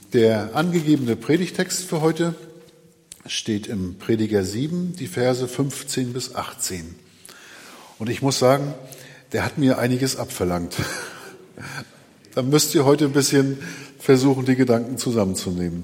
Der angegebene Predigtext für heute steht im Prediger 7, die Verse 15 bis 18. Und ich muss sagen, der hat mir einiges abverlangt. Da müsst ihr heute ein bisschen versuchen, die Gedanken zusammenzunehmen.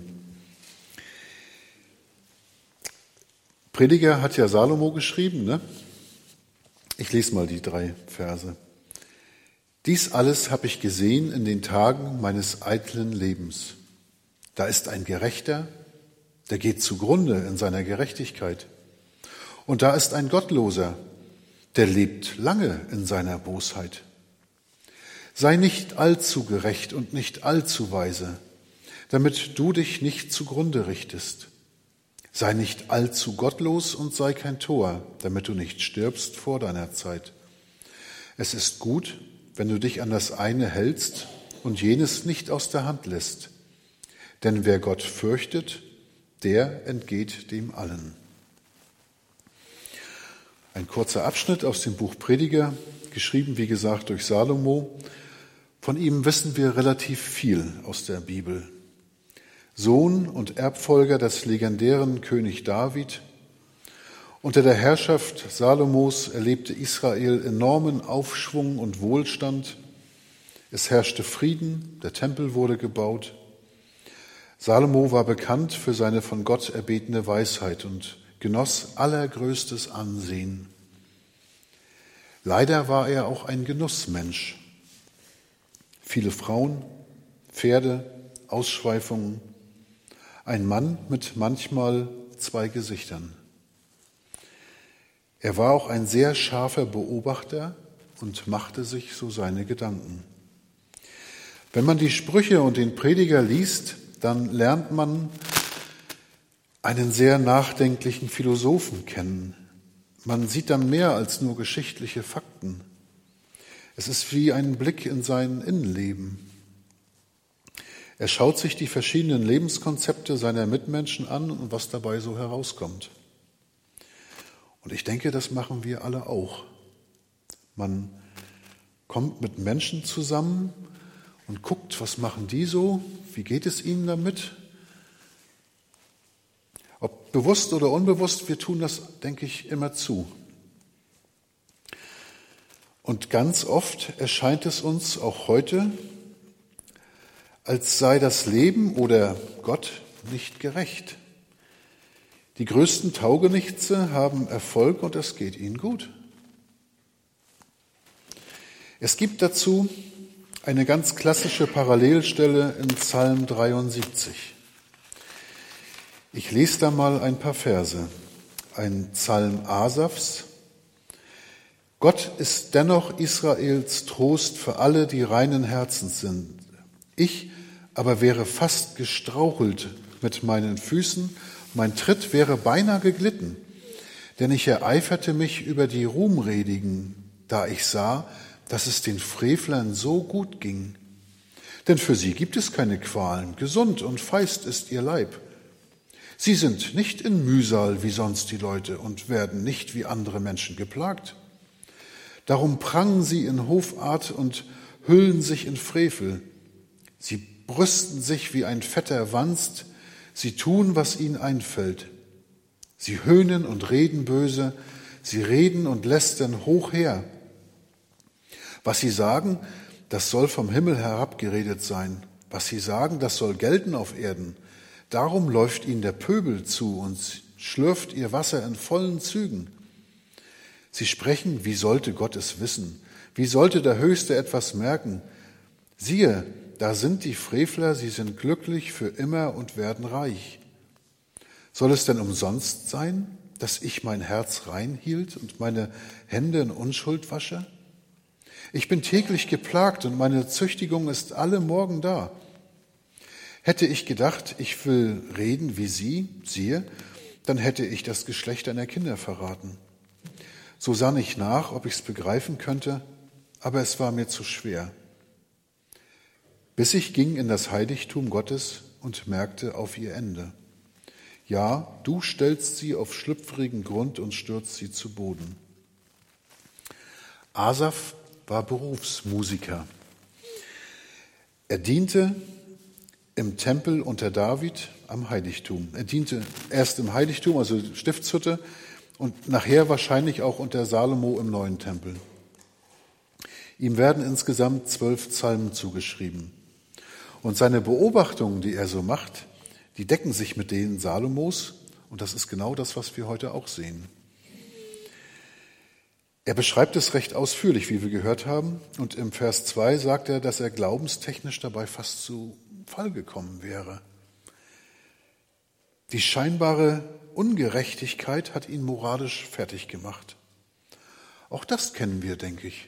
Prediger hat ja Salomo geschrieben, ne? Ich lese mal die 3 Verse. Dies alles habe ich gesehen in den Tagen meines eitlen Lebens. Da ist ein Gerechter, der geht zugrunde in seiner Gerechtigkeit. Und da ist ein Gottloser, der lebt lange in seiner Bosheit. Sei nicht allzu gerecht und nicht allzu weise, damit du dich nicht zugrunde richtest. Sei nicht allzu gottlos und sei kein Tor, damit du nicht stirbst vor deiner Zeit. Es ist gut, wenn du dich an das eine hältst und jenes nicht aus der Hand lässt. Denn wer Gott fürchtet, der entgeht dem allen. Ein kurzer Abschnitt aus dem Buch Prediger, geschrieben, wie gesagt, durch Salomo. Von ihm wissen wir relativ viel aus der Bibel. Sohn und Erbfolger des legendären König David. Unter der Herrschaft Salomos erlebte Israel enormen Aufschwung und Wohlstand. Es herrschte Frieden, der Tempel wurde gebaut. Salomo war bekannt für seine von Gott erbetene Weisheit und genoss allergrößtes Ansehen. Leider war er auch ein Genussmensch. Viele Frauen, Pferde, Ausschweifungen. Ein Mann mit manchmal 2 Gesichtern. Er war auch ein sehr scharfer Beobachter und machte sich so seine Gedanken. Wenn man die Sprüche und den Prediger liest, dann lernt man einen sehr nachdenklichen Philosophen kennen. Man sieht dann mehr als nur geschichtliche Fakten. Es ist wie ein Blick in sein Innenleben. Er schaut sich die verschiedenen Lebenskonzepte seiner Mitmenschen an und was dabei so herauskommt. Und ich denke, das machen wir alle auch. Man kommt mit Menschen zusammen und guckt, was machen die so, wie geht es ihnen damit? Ob bewusst oder unbewusst, wir tun das, denke ich, immer zu. Und ganz oft erscheint es uns auch heute, als sei das Leben oder Gott nicht gerecht. Die größten Taugenichtse haben Erfolg und es geht ihnen gut. Es gibt dazu eine ganz klassische Parallelstelle in Psalm 73. Ich lese da mal ein paar Verse. Ein Psalm Asafs. Gott ist dennoch Israels Trost für alle, die reinen Herzens sind. Ich aber wäre fast gestrauchelt mit meinen Füßen, mein Tritt wäre beinahe geglitten, denn ich ereiferte mich über die Ruhmredigen, da ich sah, dass es den Frevlern so gut ging. Denn für sie gibt es keine Qualen, gesund und feist ist ihr Leib. Sie sind nicht in Mühsal wie sonst die Leute und werden nicht wie andere Menschen geplagt. Darum prangen sie in Hoffart und hüllen sich in Frevel. Sie brüsten sich wie ein fetter Wanst, sie tun, was ihnen einfällt. Sie höhnen und reden böse, sie reden und lästern hoch her. Was sie sagen, das soll vom Himmel herabgeredet sein. Was sie sagen, das soll gelten auf Erden. Darum läuft ihnen der Pöbel zu und schlürft ihr Wasser in vollen Zügen. Sie sprechen, wie sollte Gott es wissen? Wie sollte der Höchste etwas merken? Siehe, da sind die Frevler, sie sind glücklich für immer und werden reich. Soll es denn umsonst sein, dass ich mein Herz rein hielt und meine Hände in Unschuld wasche? Ich bin täglich geplagt und meine Züchtigung ist alle Morgen da. Hätte ich gedacht, ich will reden wie sie, siehe, dann hätte ich das Geschlecht deiner Kinder verraten. So sann ich nach, ob ich es begreifen könnte, aber es war mir zu schwer. Bis ich ging in das Heiligtum Gottes und merkte auf ihr Ende. Ja, du stellst sie auf schlüpfrigen Grund und stürzt sie zu Boden. Asaf war Berufsmusiker. Er diente im Tempel unter David am Heiligtum. Er diente erst im Heiligtum, also Stiftshütte, und nachher wahrscheinlich auch unter Salomo im neuen Tempel. Ihm werden insgesamt 12 Psalmen zugeschrieben. Und seine Beobachtungen, die er so macht, die decken sich mit denen Salomos. Und das ist genau das, was wir heute auch sehen. Er beschreibt es recht ausführlich, wie wir gehört haben. Und im Vers 2 sagt er, dass er glaubenstechnisch dabei fast zu Fall gekommen wäre. Die scheinbare Ungerechtigkeit hat ihn moralisch fertig gemacht. Auch das kennen wir, denke ich.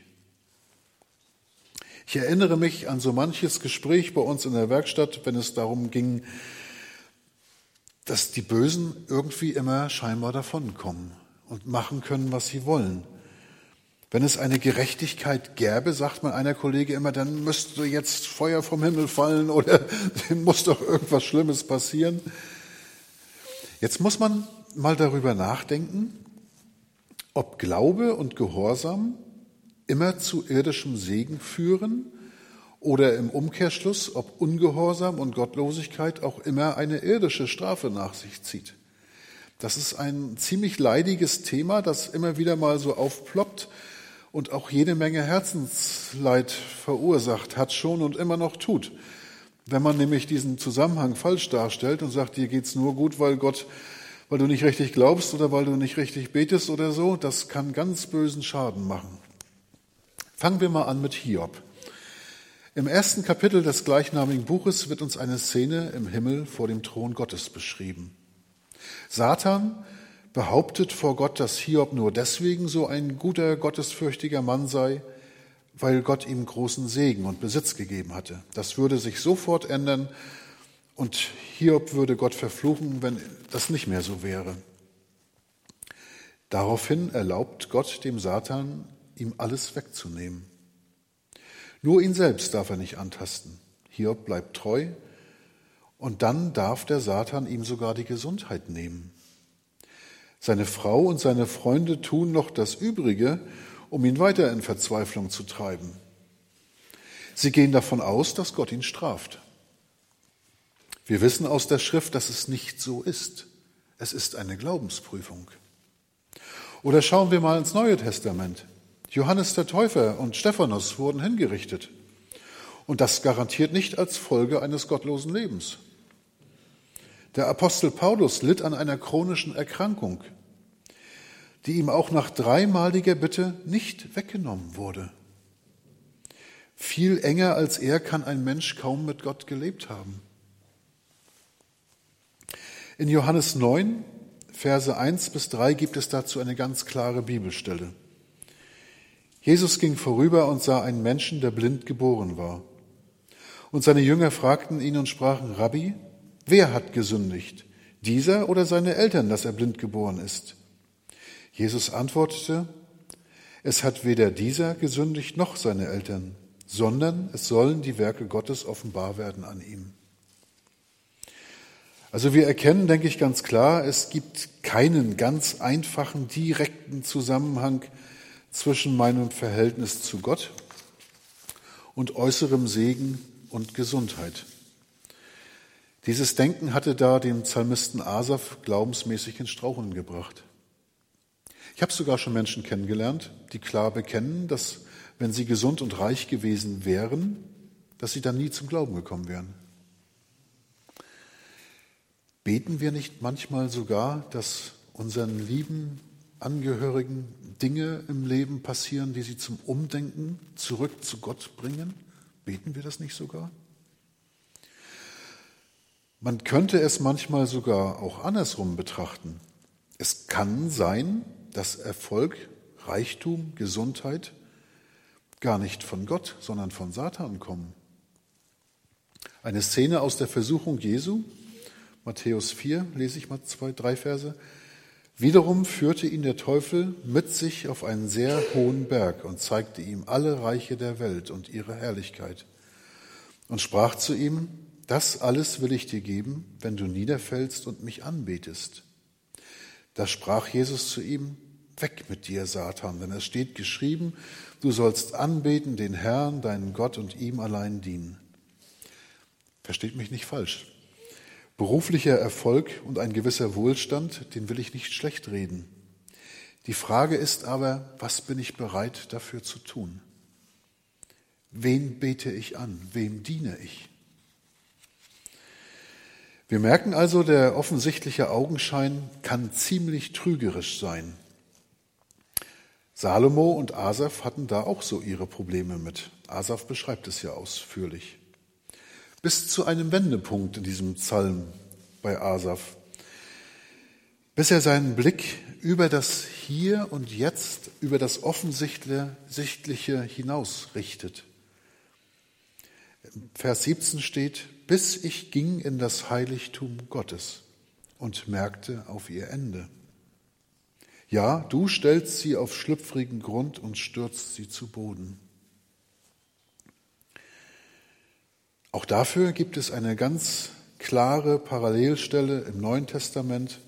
Ich erinnere mich an so manches Gespräch bei uns in der Werkstatt, wenn es darum ging, dass die Bösen irgendwie immer scheinbar davonkommen und machen können, was sie wollen. Wenn es eine Gerechtigkeit gäbe, sagt man einer Kollege immer, dann müsste jetzt Feuer vom Himmel fallen oder dem muss doch irgendwas Schlimmes passieren. Jetzt muss man mal darüber nachdenken, ob Glaube und Gehorsam immer zu irdischem Segen führen oder im Umkehrschluss, ob Ungehorsam und Gottlosigkeit auch immer eine irdische Strafe nach sich zieht. Das ist ein ziemlich leidiges Thema, das immer wieder mal so aufploppt und auch jede Menge Herzensleid verursacht hat schon und immer noch tut. Wenn man nämlich diesen Zusammenhang falsch darstellt und sagt, dir geht's nur gut, weil du nicht richtig glaubst oder weil du nicht richtig betest oder so, das kann ganz bösen Schaden machen. Fangen wir mal an mit Hiob. Im 1. Kapitel des gleichnamigen Buches wird uns eine Szene im Himmel vor dem Thron Gottes beschrieben. Satan behauptet vor Gott, dass Hiob nur deswegen so ein guter, gottesfürchtiger Mann sei, weil Gott ihm großen Segen und Besitz gegeben hatte. Das würde sich sofort ändern und Hiob würde Gott verfluchen, wenn das nicht mehr so wäre. Daraufhin erlaubt Gott dem Satan, ihm alles wegzunehmen. Nur ihn selbst darf er nicht antasten. Hiob bleibt treu und dann darf der Satan ihm sogar die Gesundheit nehmen. Seine Frau und seine Freunde tun noch das Übrige, um ihn weiter in Verzweiflung zu treiben. Sie gehen davon aus, dass Gott ihn straft. Wir wissen aus der Schrift, dass es nicht so ist. Es ist eine Glaubensprüfung. Oder schauen wir mal ins Neue Testament. Johannes der Täufer und Stephanus wurden hingerichtet. Und das garantiert nicht als Folge eines gottlosen Lebens. Der Apostel Paulus litt an einer chronischen Erkrankung, die ihm auch nach 3-maliger Bitte nicht weggenommen wurde. Viel enger als er kann ein Mensch kaum mit Gott gelebt haben. In Johannes 9, Verse 1-3 gibt es dazu eine ganz klare Bibelstelle. Jesus ging vorüber und sah einen Menschen, der blind geboren war. Und seine Jünger fragten ihn und sprachen, Rabbi, wer hat gesündigt, dieser oder seine Eltern, dass er blind geboren ist? Jesus antwortete, es hat weder dieser gesündigt noch seine Eltern, sondern es sollen die Werke Gottes offenbar werden an ihm. Also wir erkennen, denke ich, ganz klar, es gibt keinen ganz einfachen, direkten Zusammenhang zwischen meinem Verhältnis zu Gott und äußerem Segen und Gesundheit. Dieses Denken hatte da den Psalmisten Asaf glaubensmäßig ins Straucheln gebracht. Ich habe sogar schon Menschen kennengelernt, die klar bekennen, dass wenn sie gesund und reich gewesen wären, dass sie dann nie zum Glauben gekommen wären. Beten wir nicht manchmal sogar, dass unseren lieben Angehörigen Dinge im Leben passieren, die sie zum Umdenken zurück zu Gott bringen? Beten wir das nicht sogar? Man könnte es manchmal sogar auch andersrum betrachten. Es kann sein, dass Erfolg, Reichtum, Gesundheit gar nicht von Gott, sondern von Satan kommen. Eine Szene aus der Versuchung Jesu, Matthäus 4, lese ich mal 2-3 Verse. Wiederum führte ihn der Teufel mit sich auf einen sehr hohen Berg und zeigte ihm alle Reiche der Welt und ihre Herrlichkeit und sprach zu ihm, das alles will ich dir geben, wenn du niederfällst und mich anbetest. Da sprach Jesus zu ihm, weg mit dir, Satan, denn es steht geschrieben, du sollst anbeten den Herrn, deinen Gott und ihm allein dienen. Versteht mich nicht falsch. Beruflicher Erfolg und ein gewisser Wohlstand, den will ich nicht schlecht reden. Die Frage ist aber, was bin ich bereit dafür zu tun? Wen bete ich an? Wem diene ich? Wir merken also, der offensichtliche Augenschein kann ziemlich trügerisch sein. Salomo und Asaf hatten da auch so ihre Probleme mit. Asaf beschreibt es ja ausführlich. Bis zu einem Wendepunkt in diesem Psalm bei Asaf, bis er seinen Blick über das Hier und Jetzt, über das Offensichtliche hinaus richtet. Vers 17 steht, bis ich ging in das Heiligtum Gottes und merkte auf ihr Ende. Ja, du stellst sie auf schlüpfrigen Grund und stürzt sie zu Boden. Auch dafür gibt es eine ganz klare Parallelstelle im Neuen Testament.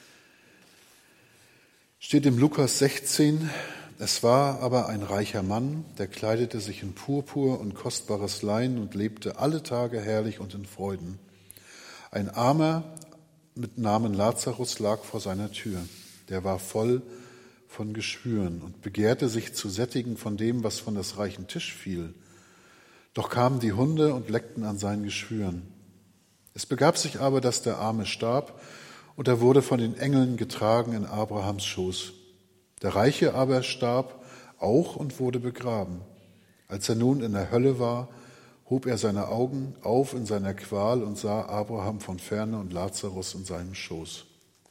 Steht im Lukas 16, es war aber ein reicher Mann, der kleidete sich in Purpur und kostbares Lein und lebte alle Tage herrlich und in Freuden. Ein Armer mit Namen Lazarus lag vor seiner Tür. Der war voll von Geschwüren und begehrte sich zu sättigen von dem, was von des reichen Tisch fiel. Doch kamen die Hunde und leckten an seinen Geschwüren. Es begab sich aber, dass der Arme starb, und er wurde von den Engeln getragen in Abrahams Schoß. Der Reiche aber starb auch und wurde begraben. Als er nun in der Hölle war, hob er seine Augen auf in seiner Qual und sah Abraham von ferne und Lazarus in seinem Schoß.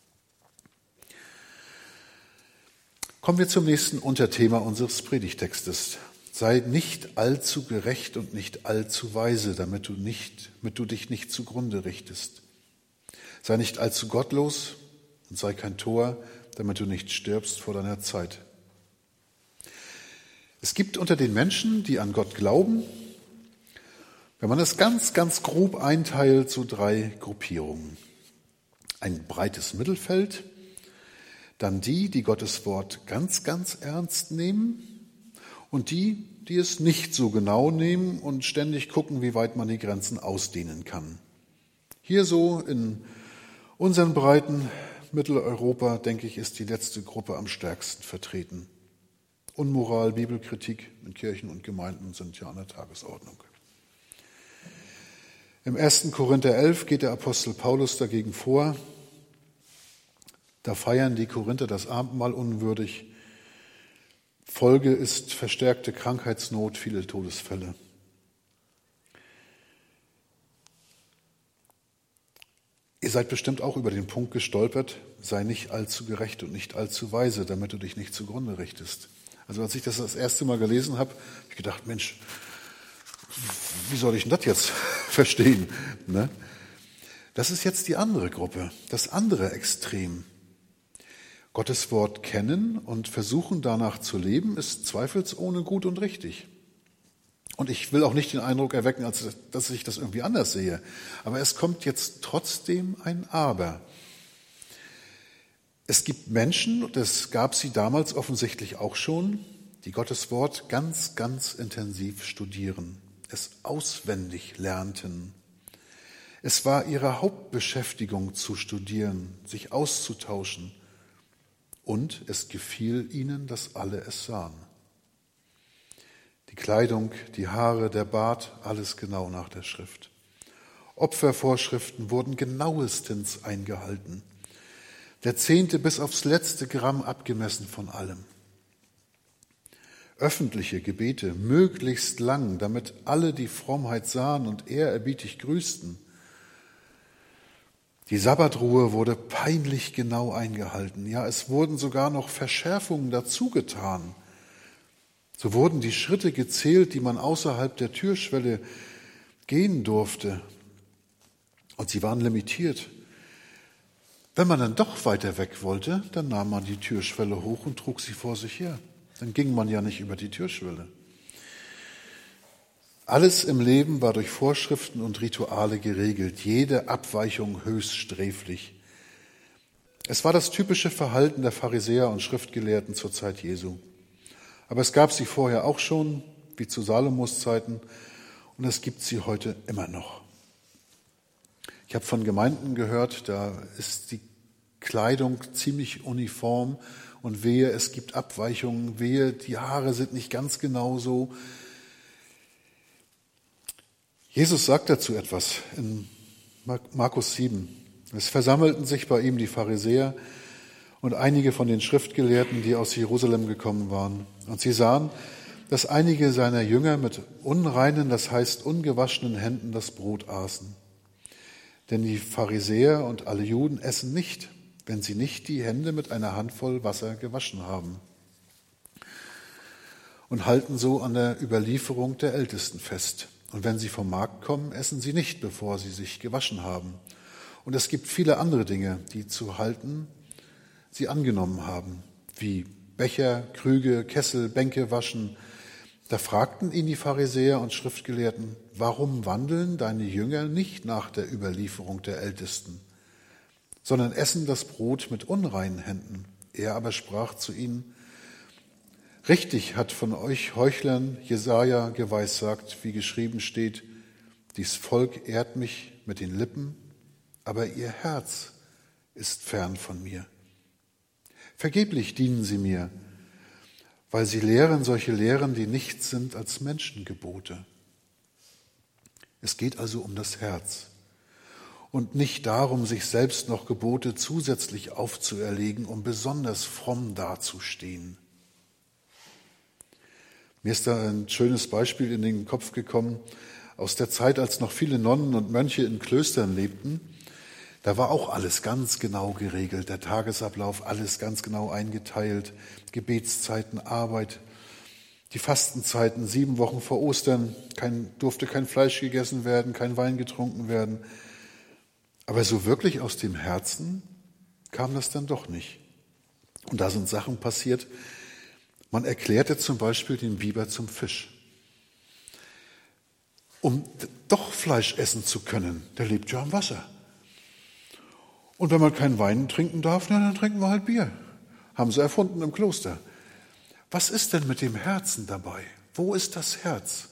Kommen wir zum nächsten Unterthema unseres Predigtextes. Sei nicht allzu gerecht und nicht allzu weise, damit du dich nicht zugrunde richtest. Sei nicht allzu gottlos und sei kein Tor, damit du nicht stirbst vor deiner Zeit. Es gibt unter den Menschen, die an Gott glauben, wenn man es ganz, ganz grob einteilt, so 3 Gruppierungen. Ein breites Mittelfeld, dann die Gottes Wort ganz, ganz ernst nehmen und die es nicht so genau nehmen und ständig gucken, wie weit man die Grenzen ausdehnen kann. Hier so in unseren Breiten Mitteleuropa, denke ich, ist die letzte Gruppe am stärksten vertreten. Unmoral, Bibelkritik in Kirchen und Gemeinden sind ja an der Tagesordnung. Im 1. Korinther 11 geht der Apostel Paulus dagegen vor. Da feiern die Korinther das Abendmahl unwürdig. Folge ist verstärkte Krankheitsnot, viele Todesfälle. Ihr seid bestimmt auch über den Punkt gestolpert, sei nicht allzu gerecht und nicht allzu weise, damit du dich nicht zugrunde richtest. Also als ich das erste Mal gelesen habe, habe ich gedacht, Mensch, wie soll ich denn das jetzt verstehen? Ne? Das ist jetzt die andere Gruppe, das andere Extrem. Gottes Wort kennen und versuchen danach zu leben, ist zweifelsohne gut und richtig. Und ich will auch nicht den Eindruck erwecken, dass ich das irgendwie anders sehe. Aber es kommt jetzt trotzdem ein Aber. Es gibt Menschen, das gab sie damals offensichtlich auch schon, die Gottes Wort ganz, ganz intensiv studieren, es auswendig lernten. Es war ihre Hauptbeschäftigung zu studieren, sich auszutauschen. Und es gefiel ihnen, dass alle es sahen. Die Kleidung, die Haare, der Bart, alles genau nach der Schrift. Opfervorschriften wurden genauestens eingehalten. Der Zehnte bis aufs letzte Gramm abgemessen von allem. Öffentliche Gebete möglichst lang, damit alle die Frommheit sahen und ehrerbietig grüßten. Die Sabbatruhe wurde peinlich genau eingehalten. Ja, es wurden sogar noch Verschärfungen dazugetan. So wurden die Schritte gezählt, die man außerhalb der Türschwelle gehen durfte. Und sie waren limitiert. Wenn man dann doch weiter weg wollte, dann nahm man die Türschwelle hoch und trug sie vor sich her. Dann ging man ja nicht über die Türschwelle. Alles im Leben war durch Vorschriften und Rituale geregelt, jede Abweichung höchst sträflich. Es war das typische Verhalten der Pharisäer und Schriftgelehrten zur Zeit Jesu. Aber es gab sie vorher auch schon, wie zu Salomos Zeiten, und es gibt sie heute immer noch. Ich habe von Gemeinden gehört, da ist die Kleidung ziemlich uniform und wehe, es gibt Abweichungen, wehe, die Haare sind nicht ganz genau so. Jesus sagt dazu etwas in Markus 7. Es versammelten sich bei ihm die Pharisäer und einige von den Schriftgelehrten, die aus Jerusalem gekommen waren. Und sie sahen, dass einige seiner Jünger mit unreinen, das heißt ungewaschenen Händen das Brot aßen. Denn die Pharisäer und alle Juden essen nicht, wenn sie nicht die Hände mit einer Handvoll Wasser gewaschen haben. Und halten so an der Überlieferung der Ältesten fest. Und wenn sie vom Markt kommen, essen sie nicht, bevor sie sich gewaschen haben. Und es gibt viele andere Dinge, die zu halten sie angenommen haben, wie Becher, Krüge, Kessel, Bänke waschen. Da fragten ihn die Pharisäer und Schriftgelehrten, warum wandeln deine Jünger nicht nach der Überlieferung der Ältesten, sondern essen das Brot mit unreinen Händen? Er aber sprach zu ihnen, richtig hat von euch Heuchlern Jesaja geweissagt, wie geschrieben steht, dies Volk ehrt mich mit den Lippen, aber ihr Herz ist fern von mir. Vergeblich dienen sie mir, weil sie lehren solche Lehren, die nichts sind als Menschengebote. Es geht also um das Herz und nicht darum, sich selbst noch Gebote zusätzlich aufzuerlegen, um besonders fromm dazustehen. Mir ist da ein schönes Beispiel in den Kopf gekommen, aus der Zeit, als noch viele Nonnen und Mönche in Klöstern lebten. Da war auch alles ganz genau geregelt, der Tagesablauf, alles ganz genau eingeteilt, Gebetszeiten, Arbeit, die Fastenzeiten, 7 Wochen vor Ostern, durfte kein Fleisch gegessen werden, kein Wein getrunken werden. Aber so wirklich aus dem Herzen kam das dann doch nicht. Und da sind Sachen passiert. Man erklärte zum Beispiel den Biber zum Fisch. Um doch Fleisch essen zu können, der lebt ja am Wasser. Und wenn man keinen Wein trinken darf, na, dann trinken wir halt Bier. Haben sie erfunden im Kloster. Was ist denn mit dem Herzen dabei? Wo ist das Herz?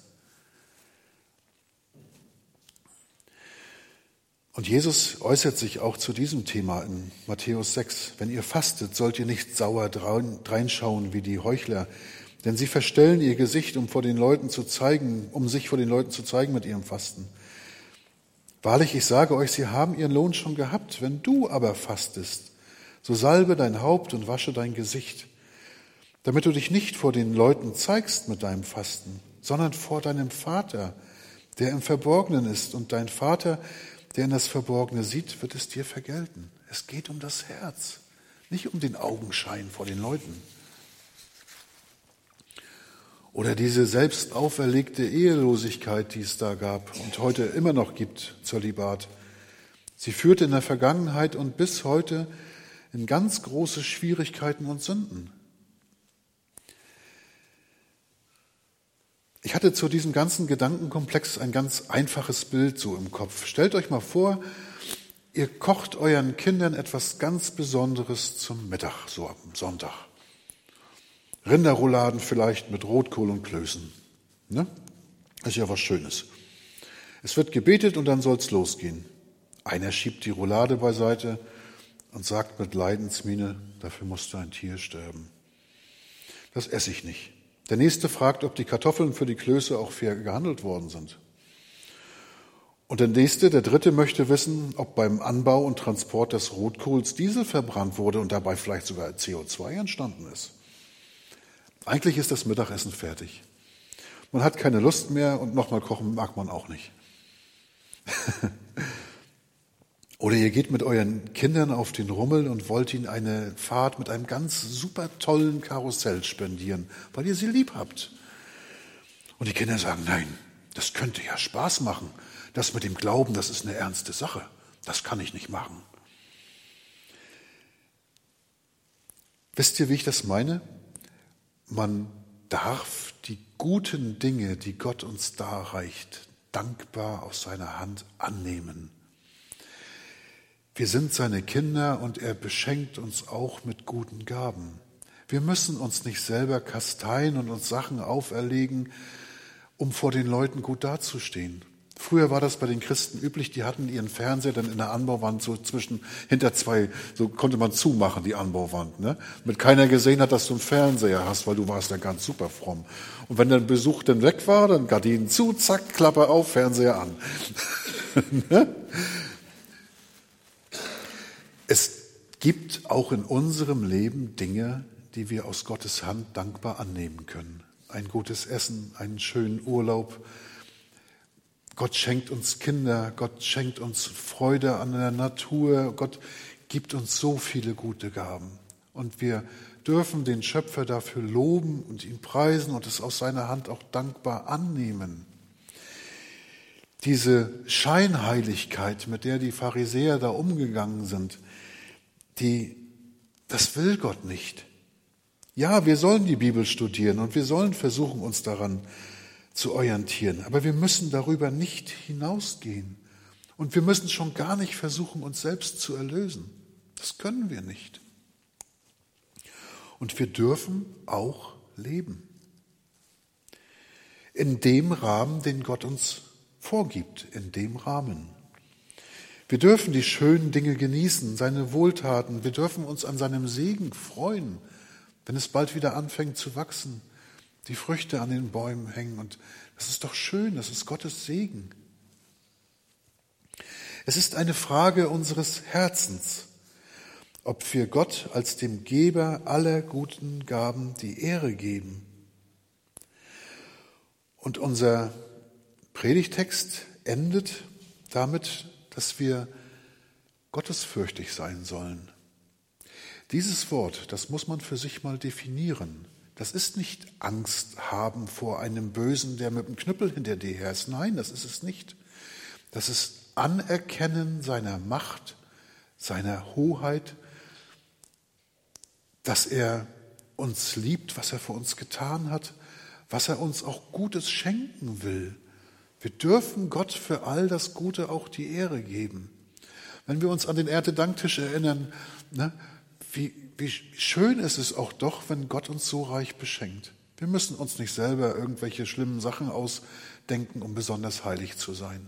Und Jesus äußert sich auch zu diesem Thema in Matthäus 6. Wenn ihr fastet, sollt ihr nicht sauer dreinschauen wie die Heuchler, denn sie verstellen ihr Gesicht, um sich vor den Leuten zu zeigen mit ihrem Fasten. Wahrlich, ich sage euch, sie haben ihren Lohn schon gehabt. Wenn du aber fastest, so salbe dein Haupt und wasche dein Gesicht, damit du dich nicht vor den Leuten zeigst mit deinem Fasten, sondern vor deinem Vater, der im Verborgenen ist. Und dein Vater, der in das Verborgene sieht, wird es dir vergelten. Es geht um das Herz, nicht um den Augenschein vor den Leuten. Oder diese selbst auferlegte Ehelosigkeit, die es da gab und heute immer noch gibt, Zölibat. Sie führte in der Vergangenheit und bis heute in ganz große Schwierigkeiten und Sünden. Ich hatte zu diesem ganzen Gedankenkomplex ein ganz einfaches Bild so im Kopf. Stellt euch mal vor, ihr kocht euren Kindern etwas ganz Besonderes zum Mittag, so am Sonntag. Rinderrouladen vielleicht mit Rotkohl und Klößen. Ne? Ist ja was Schönes. Es wird gebetet und dann soll's losgehen. Einer schiebt die Roulade beiseite und sagt mit Leidensmiene, dafür musste ein Tier sterben. Das esse ich nicht. Der nächste fragt, ob die Kartoffeln für die Klöße auch fair gehandelt worden sind. Und der dritte möchte wissen, ob beim Anbau und Transport des Rotkohls Diesel verbrannt wurde und dabei vielleicht sogar CO2 entstanden ist. Eigentlich ist das Mittagessen fertig. Man hat keine Lust mehr und nochmal kochen mag man auch nicht. Oder ihr geht mit euren Kindern auf den Rummel und wollt ihnen eine Fahrt mit einem ganz super tollen Karussell spendieren, weil ihr sie lieb habt. Und die Kinder sagen, nein, das könnte ja Spaß machen. Das mit dem Glauben, das ist eine ernste Sache. Das kann ich nicht machen. Wisst ihr, wie ich das meine? Man darf die guten Dinge, die Gott uns darreicht, dankbar aus seiner Hand annehmen. Wir sind seine Kinder und er beschenkt uns auch mit guten Gaben. Wir müssen uns nicht selber kasteien und uns Sachen auferlegen, um vor den Leuten gut dazustehen. Früher war das bei den Christen üblich, die hatten ihren Fernseher dann in der Anbauwand so hinter zwei, so konnte man zumachen, die Anbauwand, ne? Damit keiner gesehen hat, dass du einen Fernseher hast, weil du warst ja ganz super fromm. Und wenn der Besuch dann weg war, dann Gardinen zu, zack, Klappe auf, Fernseher an. Ne? Es gibt auch in unserem Leben Dinge, die wir aus Gottes Hand dankbar annehmen können. Ein gutes Essen, einen schönen Urlaub. Gott schenkt uns Kinder, Gott schenkt uns Freude an der Natur, Gott gibt uns so viele gute Gaben. Und wir dürfen den Schöpfer dafür loben und ihn preisen und es aus seiner Hand auch dankbar annehmen. Diese Scheinheiligkeit, mit der die Pharisäer da umgegangen sind, das will Gott nicht. Ja, wir sollen die Bibel studieren und wir sollen versuchen, uns daran zu orientieren. Aber wir müssen darüber nicht hinausgehen. Und wir müssen schon gar nicht versuchen, uns selbst zu erlösen. Das können wir nicht. Und wir dürfen auch leben. In dem Rahmen, den Gott uns vorgibt, in dem Rahmen. Wir dürfen die schönen Dinge genießen, seine Wohltaten. Wir dürfen uns an seinem Segen freuen, wenn es bald wieder anfängt zu wachsen. Die Früchte an den Bäumen hängen und das ist doch schön, das ist Gottes Segen. Es ist eine Frage unseres Herzens, ob wir Gott als dem Geber aller guten Gaben die Ehre geben. Und unser Predigtext endet damit, dass wir gottesfürchtig sein sollen. Dieses Wort, das muss man für sich mal definieren. Das ist nicht Angst haben vor einem Bösen, der mit dem Knüppel hinter dir her ist. Nein, das ist es nicht. Das ist Anerkennen seiner Macht, seiner Hoheit, dass er uns liebt, was er für uns getan hat, was er uns auch Gutes schenken will. Wir dürfen Gott für all das Gute auch die Ehre geben. Wenn wir uns an den Erntedanktisch erinnern, ne, wie schön ist es auch doch, wenn Gott uns so reich beschenkt. Wir müssen uns nicht selber irgendwelche schlimmen Sachen ausdenken, um besonders heilig zu sein.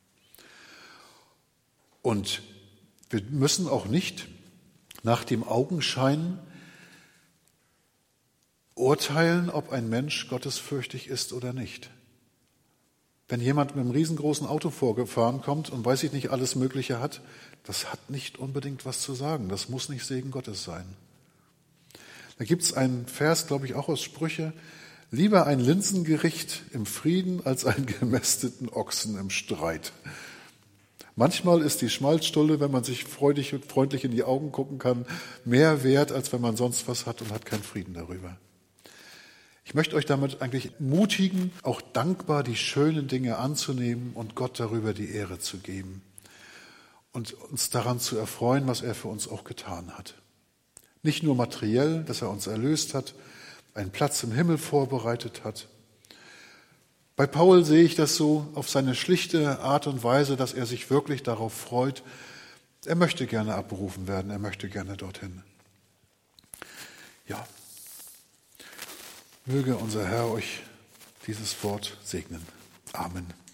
Und wir müssen auch nicht nach dem Augenschein urteilen, ob ein Mensch gottesfürchtig ist oder nicht. Wenn jemand mit einem riesengroßen Auto vorgefahren kommt und weiß ich nicht, alles Mögliche hat, das hat nicht unbedingt was zu sagen. Das muss nicht Segen Gottes sein. Da gibt es einen Vers, glaube ich, auch aus Sprüche. Lieber ein Linsengericht im Frieden als einen gemästeten Ochsen im Streit. Manchmal ist die Schmalzstulle, wenn man sich freudig und freundlich in die Augen gucken kann, mehr wert, als wenn man sonst was hat und hat keinen Frieden darüber. Ich möchte euch damit eigentlich mutigen, auch dankbar die schönen Dinge anzunehmen und Gott darüber die Ehre zu geben und uns daran zu erfreuen, was er für uns auch getan hat. Nicht nur materiell, dass er uns erlöst hat, einen Platz im Himmel vorbereitet hat. Bei Paul sehe ich das so auf seine schlichte Art und Weise, dass er sich wirklich darauf freut. Er möchte gerne abberufen werden, er möchte gerne dorthin. Ja. Möge unser Herr euch dieses Wort segnen. Amen.